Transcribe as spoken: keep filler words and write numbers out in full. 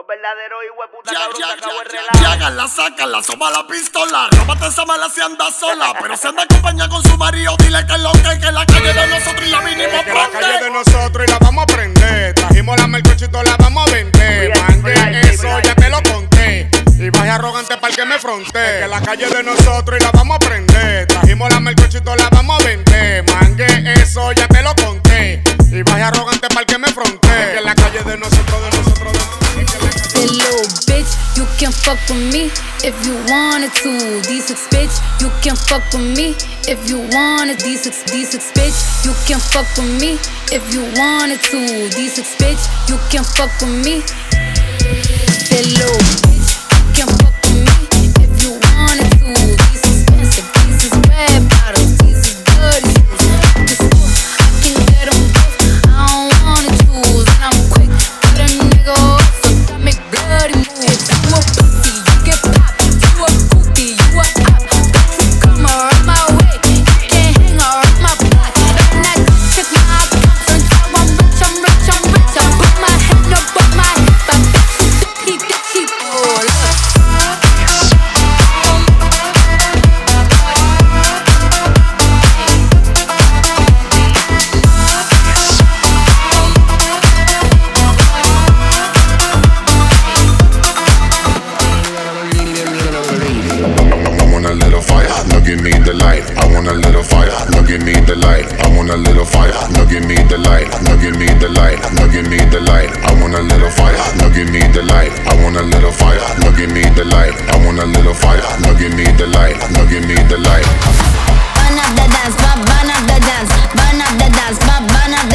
Los verdaderos hijueputa Ya, cabrón, ya, se acabó el ya, relajo. ya, háganla, sácala, soma la pistola. Róbate esa mala si anda sola. Pero si anda acompañada con su marido, dile que es lo que que la calle de nosotros y la vinimos a Que la calle de prender. nosotros y la vamos a prender. Trajimos la mercochito, la vamos a vender. Mangue, eso ya te lo conté. Y bajé arrogante para que me fronté. Que la calle de nosotros y la vamos a prender. Trajimos la mercochito, la vamos a vender. Mangue, eso ya te lo conté. Y bajé arrogante para que me fronté. Que la calle de nosotros, de nosotros, de nosotros. Say, little bitch, you can fuck with me if you wanted to. D six bitch, you can fuck with me if you wanted. D six, D six bitch, you can fuck with me if you wanted to. D six bitch, you can fuck with me. Say, little bitch, you can fuck with me if you wanted to. These expensive, these is red bottles, these is good shoes. This book, I can get them both, I don't wanna choose. And I'm quick, put a nigga off. Make bloody moves. You a pussy, you get popped. You a goofy, you a op. Don't you come around my way. You can't hang around my block. And I just check my account. So I'm rich, I'm rich, I'm rich. I put my head above my hip. I bet you think he think he oh, look. Give me the light, I want a little fire. No, give me the light, I want a little fire. No, give me the light, no, give me the light. No, give me the light, I want a little fire. No, give me the light, I want a little fire. No, give me the light, I want a little fire. No, give me the light, no, give me the light. Burn up the dance, burn up the dance, burn up the dance, burn up the